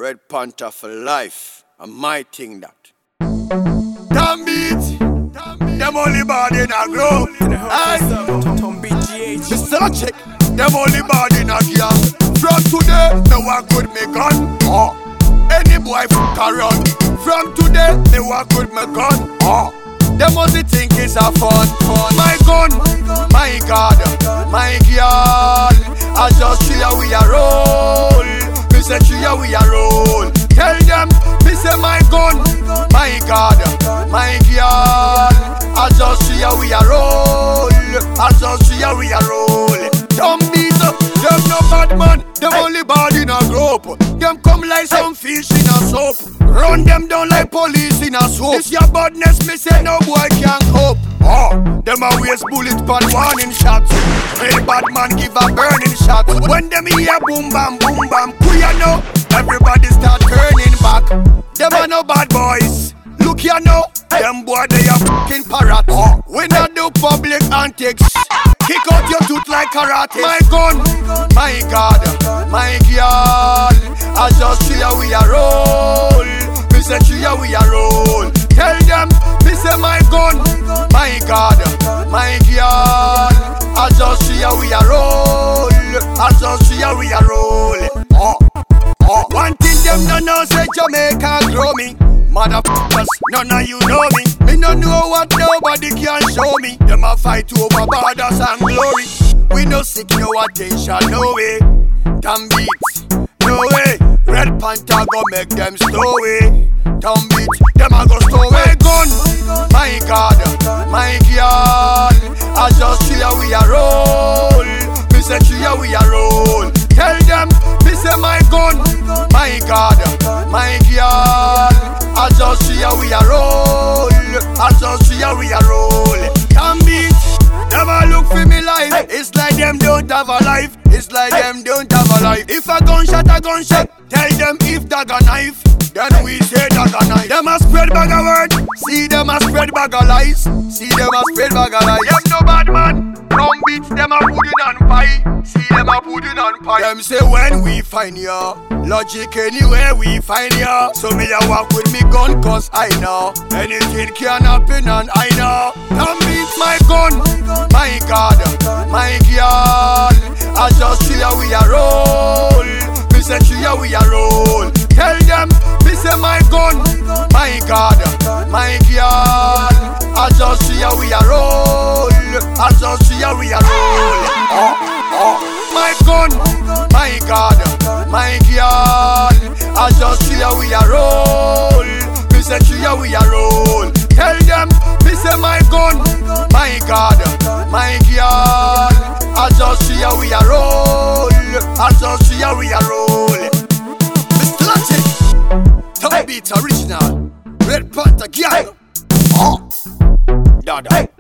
Red Panther for life. And my thing that. Damn beat. Them only bad in a grow. Mr. Check. Them only bad in a gang. From today, no one could me gun. Any boy fuck around. From today, they walk with my gun. Them must think it's a fun. My gun, my God, my girl. I just see how we a roll. Me say see how we a roll. Tell them, me say my gun, my God, my girl. I just see how we a roll. I just see how we a roll. Don't beat up, them no bad man. Them only bad in a group. Them come like some fish in a soap. Run them down like police in a soap. This your badness, me say no boy can cope. Them a waste bullet pan warning shots. Real bad man give a burning shot. When them hear boom bam, who you know? Everybody start turning back. Them are no bad boys. Look you know, them boy they a fucking parrot. We not do public antics. Kick out your tooth like karate. My gun, my God, my girl. I just see how we a roll. Me say see how we a roll. Tell them, me say my gun, my God, my girl. I just see how we a roll. I just see how we a roll. One thing them no know say Jamaica grow me. Motherfuckers, none of you know me. Me no know what nobody can show me. Them a fight over borders and glory. We no seek no attention, no way. Damn beats, no way. Red Panther go make them story. Damn beats, them a go story. My gun, my God, my girl. I just see how we a roll. Me say see how we a roll. Tell them, me say my gun, my God, my girl. I just see how we a roll. I just see how we a roll. Damn beat, never look for me life. It's like them don't have a life. It's like them don't have a life. If a gunshot, a gunshot. Tell them if dog a knife, then we say dog a knife. Them a spread bag of word. See them a spread bag of lies. See them a spread bag of lies. Them no bad man. Drum beats them a put it on pie. See them a put it on pie. Them say when we find ya, logic anywhere we find ya. So me a walk with me gun cause I know anything can happen and I know. That means my gun, my God, my girl. I just see how we a roll. Me say see how we a roll. Tell them, me say my gun, my God, my girl. I just see how we a roll. I just see how we a roll. My gun, my God, my girl. I just see how we a roll. Me say see how we a roll. Tell them, me say my gun, my God, my girl. I just see how we a roll. I just see how we a roll. Mr. Latin, Tommy Beats original. Red Panther gang. Dada.